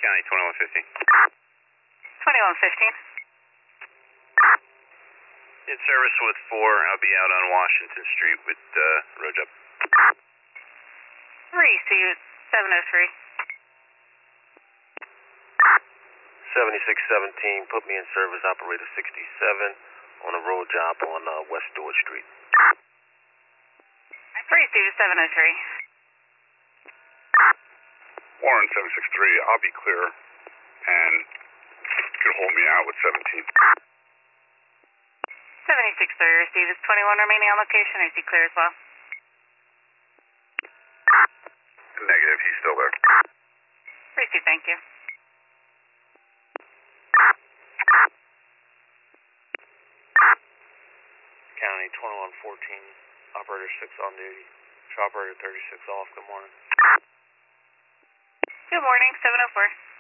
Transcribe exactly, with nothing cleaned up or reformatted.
County twenty-one fifteen. twenty-one fifteen. In service with four. I'll be out on Washington Street with uh, road job. three, see you at seven oh three. seventy-six seventeen, put me in service, operator sixty-seven, on a road job on uh, West Stewart Street. three, see you seven oh three. Warren seven six three, I'll be clear, and you can hold me out with seventeen. seventy-six three, receive is twenty-one remaining on location, is he clear as well? Negative, he's still there. Receive, thank you. County twenty-one fourteen, operator six on duty, operator thirty-six off, good morning. Good morning, seven oh four.